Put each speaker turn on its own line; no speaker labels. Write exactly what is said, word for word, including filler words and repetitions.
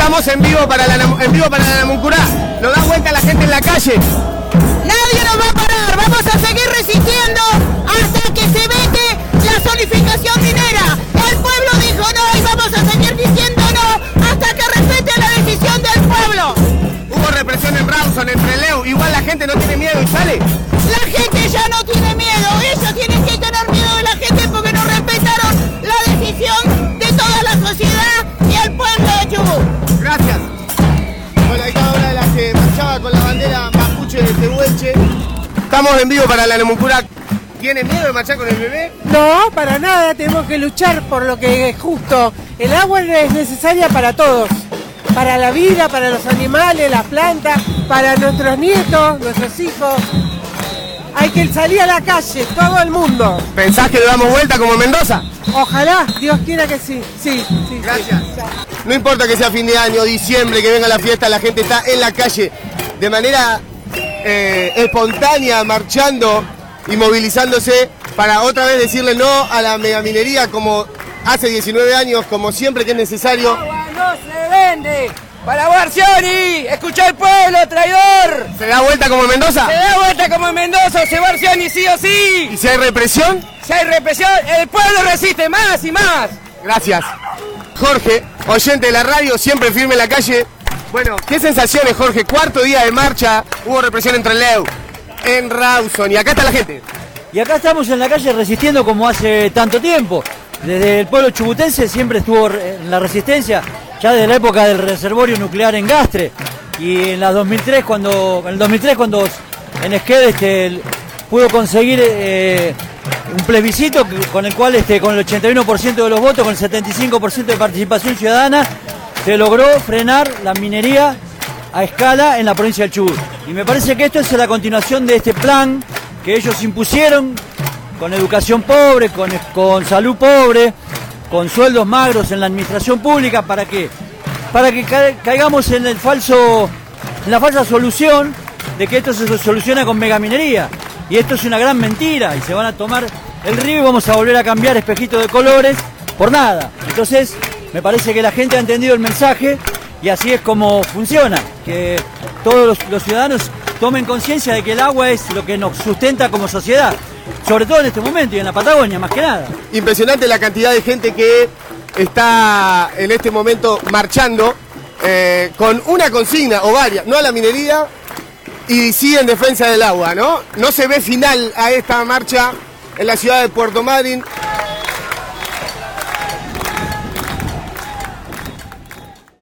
Estamos en vivo para la, en vivo para la Namuncurá. Nos da vuelta la gente en la calle.
Nadie nos va a parar. Vamos a seguir resistiendo hasta que se vete la zonificación minera. El pueblo dijo no y vamos a seguir diciendo no hasta que respete la decisión del pueblo.
Hubo represión en Rawson, en Trelew. Igual la gente no tiene miedo y sale.
La gente ya no tiene miedo. Ellos tienen que tener miedo de la gente porque no respetaron la decisión de toda la sociedad y el pueblo de Chubut.
Gracias. Bueno, ahí cada una de las que marchaba con la bandera mapuche de Tehuelche. Estamos en vivo para la Namuncurá. ¿Tiene miedo de marchar con el bebé?
No, para nada. Tenemos que luchar por lo que es justo. El agua es necesaria para todos. Para la vida, para los animales, las plantas, para nuestros nietos, nuestros hijos. Hay que salir a la calle, todo el mundo.
¿Pensás que le damos vuelta como en Mendoza?
Ojalá, Dios quiera que sí. Sí, sí.
Gracias.
Sí.
No importa que sea fin de año, diciembre, que venga la fiesta, la gente está en la calle de manera eh, espontánea, marchando y movilizándose para otra vez decirle no a la megaminería como hace diecinueve años, como siempre que es necesario.
¡Agua no se vende! ¡Para Barcioni! ¡Escucha al pueblo, traidor!
¿Se da vuelta como en Mendoza?
¡Se da vuelta como en Mendoza! ¡Se Barcioni sí o sí!
¿Y si hay represión?
Si hay represión, el pueblo resiste más y más.
Gracias. Jorge, oyente de la radio, siempre firme en la calle. Bueno, ¿qué sensaciones, Jorge? Cuarto día de marcha, hubo represión en Trelew, en Rawson, y acá está la gente.
Y acá estamos en la calle resistiendo como hace tanto tiempo. Desde el pueblo chubutense siempre estuvo en la resistencia, ya desde la época del reservorio nuclear en Gastre. Y en la dos mil tres, cuando, en el dos mil tres, cuando en Esquel este, pudo conseguir eh, un plebiscito con el cual este, con el ochenta y uno por ciento de los votos, con el setenta y cinco por ciento de participación ciudadana, se logró frenar la minería a escala en la provincia del Chubut. Y me parece que esto es la continuación de este plan que ellos impusieron, con educación pobre, con, con salud pobre, con sueldos magros en la administración pública. ¿Para qué? Para que ca caigamos en el falso, en la falsa solución de que esto se soluciona con megaminería. Y esto es una gran mentira, y se van a tomar el río y vamos a volver a cambiar espejitos de colores por nada. Entonces, me parece que la gente ha entendido el mensaje y así es como funciona, que todos los, los ciudadanos tomen conciencia de que el agua es lo que nos sustenta como sociedad, sobre todo en este momento y en la Patagonia más que nada.
Impresionante la cantidad de gente que está en este momento marchando eh, con una consigna o varias, no a la minería y sí en defensa del agua, ¿no? No se ve final a esta marcha en la ciudad de Puerto Madryn.